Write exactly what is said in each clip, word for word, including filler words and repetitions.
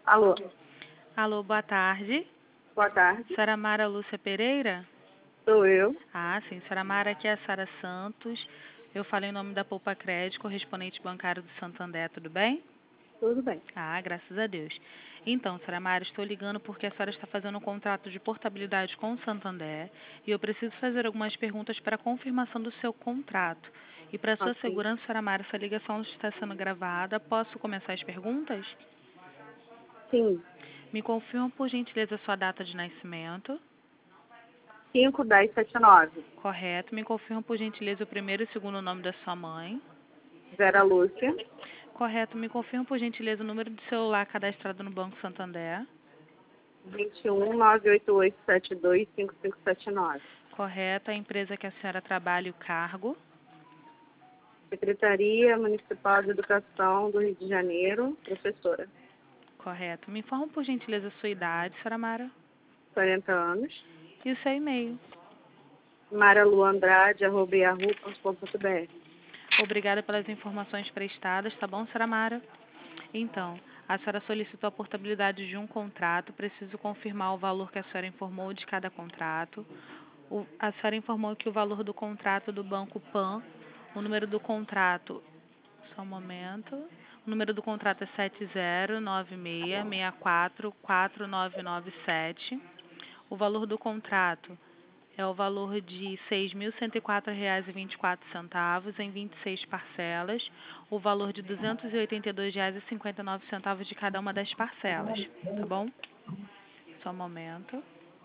Alô, Alô, boa tarde. boa tarde. Senhora Mara Lúcia Pereira? Sou eu. Ah, sim. Senhora Mara, aqui é a Sara Santos. Eu falei em nome da Poupa Crédito, correspondente bancário do Santander, tudo bem? Tudo bem. Ah, graças a Deus. Então, senhora Mara, estou ligando porque a senhora está fazendo um contrato de portabilidade com o Santander e eu preciso fazer algumas perguntas para confirmação do seu contrato. E para sua Ok. segurança, senhora Mara, essa ligação está sendo gravada. Posso começar as perguntas? Sim. Me confirma, por gentileza, sua data de nascimento. cinco, dez, setenta e nove. Correto. Me confirma, por gentileza, o primeiro e segundo nome da sua mãe. Vera Lúcia. Correto. Me confirma, por gentileza, o número de celular cadastrado no Banco Santander. vinte e um, nove oito oito, sete dois, cinco cinco sete nove. Correto. A empresa que a senhora trabalha e o cargo. Secretaria Municipal de Educação do Rio de Janeiro. Professora. Correto. Me informa, por gentileza, a sua idade, senhora Mara. quarenta anos. E o seu e-mail. maraluandrade, arroba yahoo ponto com ponto br. Obrigada pelas informações prestadas, tá bom, senhora Mara? Então, a senhora solicitou a portabilidade de um contrato. Preciso confirmar o valor que a senhora informou de cada contrato. O, a senhora informou que o valor do contrato do Banco Pan, o número do contrato, só um momento, o número do contrato é sete zero nove seis seis quatro quatro nove nove sete. O valor do contrato é o valor de seis mil cento e quatro reais e vinte e quatro centavos em vinte e seis parcelas, o valor de duzentos e oitenta e dois reais e cinquenta e nove centavos de cada uma das parcelas, tá bom? Só um momento.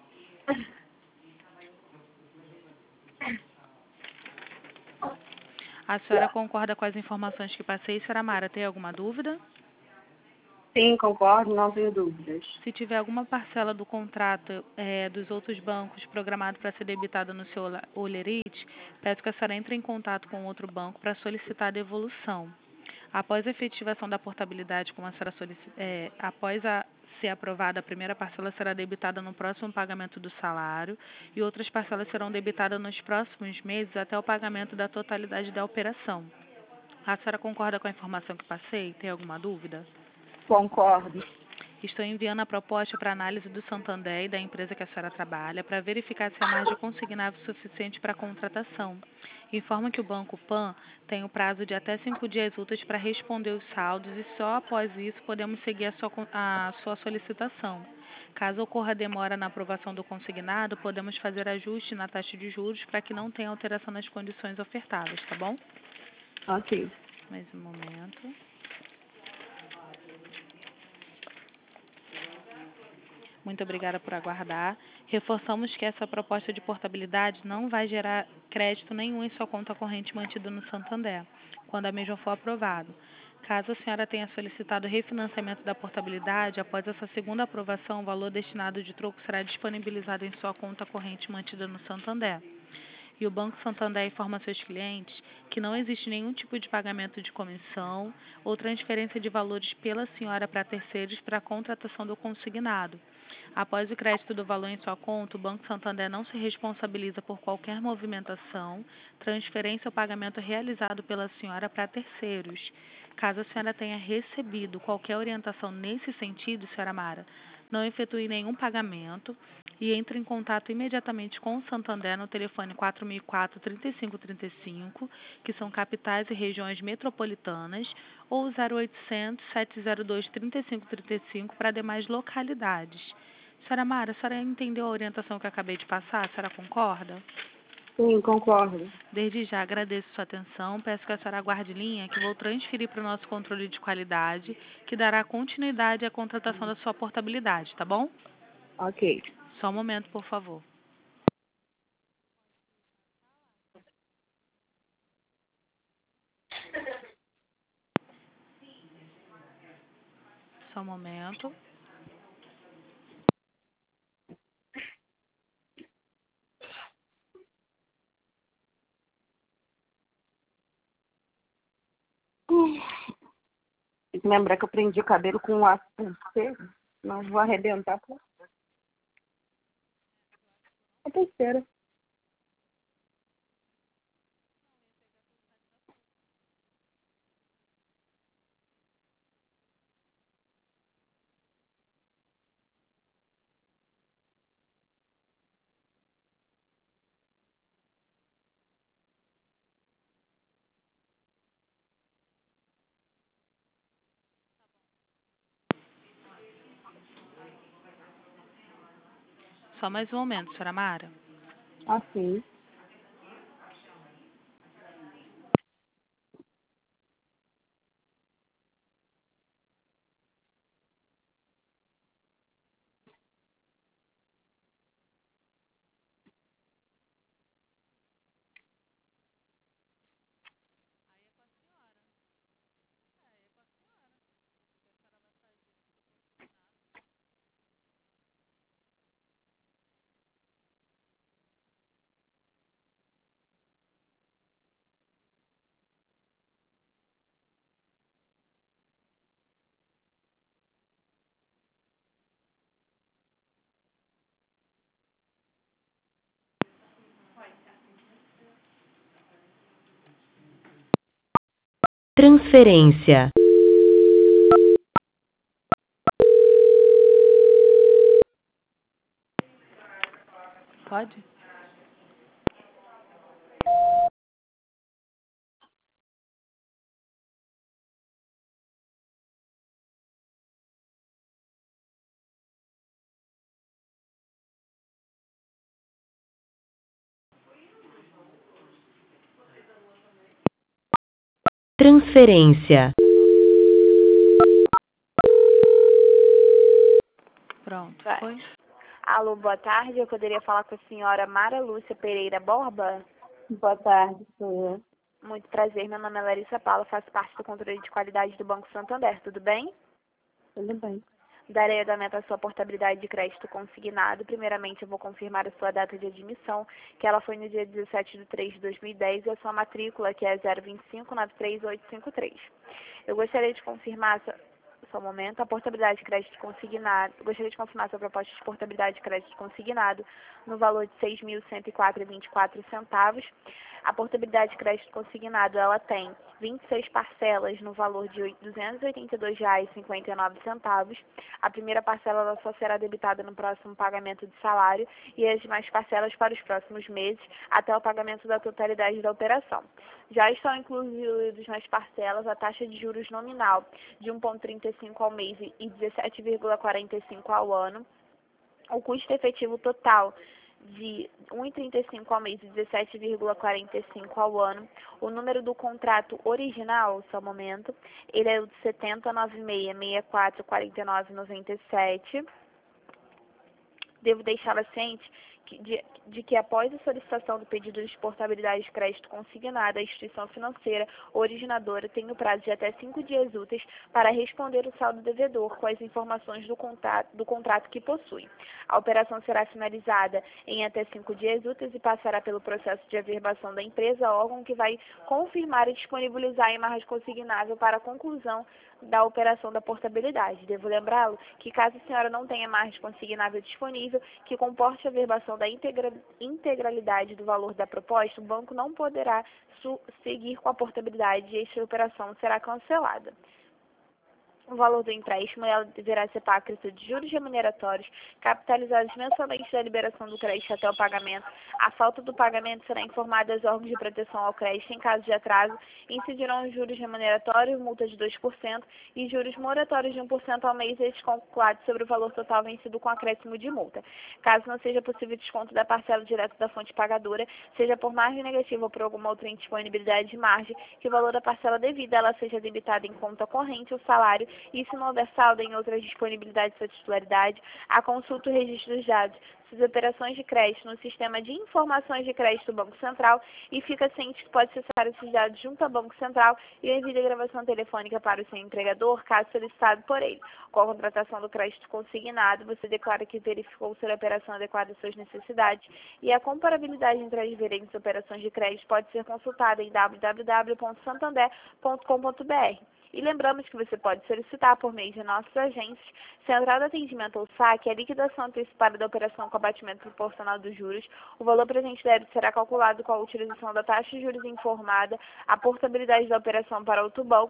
A senhora concorda com as informações que passei, senhora Mara? Tem alguma dúvida? Sim, concordo, não tenho dúvidas. Se tiver alguma parcela do contrato é, dos outros bancos programado para ser debitada no seu Olerite, peço que a senhora entre em contato com outro banco para solicitar a devolução. Após a efetivação da portabilidade, como a senhora solici- é, após a ser aprovada, a primeira parcela será debitada no próximo pagamento do salário e outras parcelas serão debitadas nos próximos meses até o pagamento da totalidade da operação. A senhora concorda com a informação que passei? Tem alguma dúvida? Concordo. Estou enviando a proposta para análise do Santander e da empresa que a senhora trabalha para verificar se há margem consignável suficiente para a contratação. Informa que o Banco Pan tem o prazo de até cinco dias úteis para responder os saldos e só após isso podemos seguir a sua, con- a sua solicitação. Caso ocorra demora na aprovação do consignado, podemos fazer ajuste na taxa de juros para que não tenha alteração nas condições ofertadas, tá bom? Ok. Mais um momento. Muito obrigada por aguardar. Reforçamos que essa proposta de portabilidade não vai gerar crédito nenhum em sua conta corrente mantida no Santander, quando a mesma for aprovada. Caso a senhora tenha solicitado refinanciamento da portabilidade, após essa segunda aprovação, o valor destinado de troco será disponibilizado em sua conta corrente mantida no Santander. E o Banco Santander informa seus clientes que não existe nenhum tipo de pagamento de comissão ou transferência de valores pela senhora para terceiros para a contratação do consignado. Após o crédito do valor em sua conta, o Banco Santander não se responsabiliza por qualquer movimentação, transferência ou pagamento realizado pela senhora para terceiros. Caso a senhora tenha recebido qualquer orientação nesse sentido, senhora Mara, não efetue nenhum pagamento e entre em contato imediatamente com o Santander no telefone quatro mil e quatro, trinta e cinco trinta e cinco, que são capitais e regiões metropolitanas, ou zero oitocentos, sete zero dois, trinta e cinco trinta e cinco para demais localidades. Senhora Mara, a senhora entendeu a orientação que eu acabei de passar? A senhora concorda? Sim, concordo. Desde já agradeço sua atenção. Peço que a senhora aguarde linha, que vou transferir para o nosso controle de qualidade, que dará continuidade à contratação da sua portabilidade, tá bom? Ok. Só um momento, por favor. Só um momento. Tem que lembrar que eu prendi o cabelo com um aço pulseiro, mas vou arrebentar com a pulseira. Só mais um momento, senhora Mara. Ok. Transferência. Pode? Transferência. Pronto, Vai. foi? Alô, boa tarde. Eu poderia falar com a senhora Mara Lúcia Pereira Borba? Boa tarde, sou eu. Muito prazer. Meu nome é Larissa Paula, faço parte do controle de qualidade do Banco Santander. Tudo bem? Tudo bem. Darei andamento à sua portabilidade de crédito consignado. Primeiramente, eu vou confirmar a sua data de admissão, que ela foi no dia dezessete de três de dois mil e dez, e a sua matrícula, que é zero dois cinco nove três oito cinco três. Eu gostaria de confirmar, só só um momento, a portabilidade de crédito consignado. Eu gostaria de confirmar sua proposta de portabilidade de crédito consignado no valor de seis mil cento e quatro reais e vinte e quatro centavos. A portabilidade de crédito consignado, ela tem vinte e seis parcelas no valor de duzentos e oitenta e dois reais e cinquenta e nove centavos. A primeira parcela ela só será debitada no próximo pagamento de salário e as demais parcelas para os próximos meses, até o pagamento da totalidade da operação. Já estão incluídos nas parcelas a taxa de juros nominal de um vírgula trinta e cinco ao mês e dezessete vírgula quarenta e cinco ao ano. O custo efetivo total de um vírgula trinta e cinco ao mês e dezessete vírgula quarenta e cinco ao ano. O número do contrato original, só um momento, ele é o de setenta noventa e seis sessenta e quatro quarenta e nove noventa e sete. Devo deixá-la ciente que, de, de que após a solicitação do pedido de portabilidade de crédito consignada, a instituição financeira originadora tem o prazo de até cinco dias úteis para responder o saldo devedor com as informações do contrato, do contrato que possui. A operação será finalizada em até cinco dias úteis e passará pelo processo de averbação da empresa, órgão que vai confirmar e disponibilizar a imagem consignável para a conclusão da operação da portabilidade. Devo lembrá-lo que, caso a senhora não tenha margem consignável disponível que comporte a averbação da integra integralidade do valor da proposta, o banco não poderá seguir com a portabilidade e esta operação será cancelada. O valor do empréstimo ela deverá ser pago de juros remuneratórios, capitalizados mensalmente da liberação do crédito até o pagamento. A falta do pagamento será informada aos órgãos de proteção ao crédito. Em caso de atraso, incidirão os juros remuneratórios, multa de dois por cento e juros moratórios de um por cento ao mês descontado sobre o valor total vencido com acréscimo de multa. Caso não seja possível desconto da parcela direta da fonte pagadora, seja por margem negativa ou por alguma outra indisponibilidade de margem, que o valor da parcela devida ela seja debitada em conta corrente ou salário, e se não houver saldo em outras disponibilidades de sua titularidade, a consulta o registro dos dados, suas operações de crédito no sistema de informações de crédito do Banco Central e fica ciente que pode acessar esses dados junto ao Banco Central e envia a gravação telefônica para o seu empregador, caso solicitado por ele. Com a contratação do crédito consignado, você declara que verificou ser a operação adequada às suas necessidades e a comparabilidade entre as diferentes operações de crédito pode ser consultada em w w w ponto santander ponto com ponto b r. E lembramos que você pode solicitar por meio de nossos agentes, Central de Atendimento ou saque, a liquidação antecipada da operação com abatimento proporcional dos juros. O valor presente débito será calculado com a utilização da taxa de juros informada, a portabilidade da operação para outro banco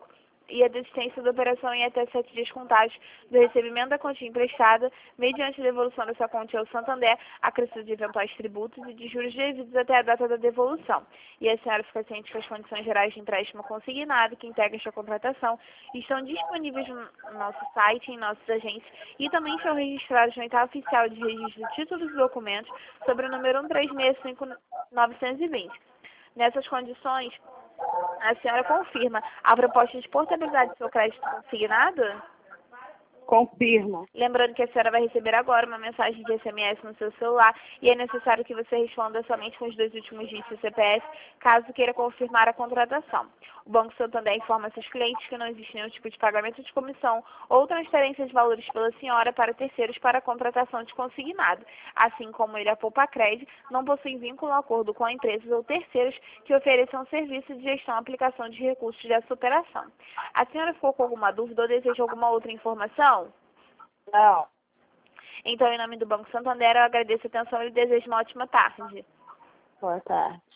e a desistência da operação em até sete dias contados do recebimento da quantia emprestada, mediante a devolução dessa quantia ao Santander, acrescido de eventuais tributos e de juros devidos até a data da devolução. E a senhora fica ciente que as condições gerais de empréstimo consignado que integram esta contratação estão disponíveis no nosso site, em nossos agentes, e também estão registrados no edital oficial de registro de títulos e documentos sobre o número um três seis cinco nove dois zero. Nessas condições, a senhora confirma a proposta de portabilidade do seu crédito consignado? Confirmo. Lembrando que a senhora vai receber agora uma mensagem de S M S no seu celular e é necessário que você responda somente com os dois últimos dígitos do C P F, caso queira confirmar a contratação. O Banco Santander informa seus clientes que não existe nenhum tipo de pagamento de comissão ou transferência de valores pela senhora para terceiros para a contratação de consignado. Assim como ele, a Poupa-Cred, não possui vínculo ou acordo com empresas ou terceiros que ofereçam serviço de gestão e aplicação de recursos dessa operação. A senhora ficou com alguma dúvida ou deseja alguma outra informação? Não. Então, em nome do Banco Santander, eu agradeço a atenção e desejo uma ótima tarde. Boa tarde.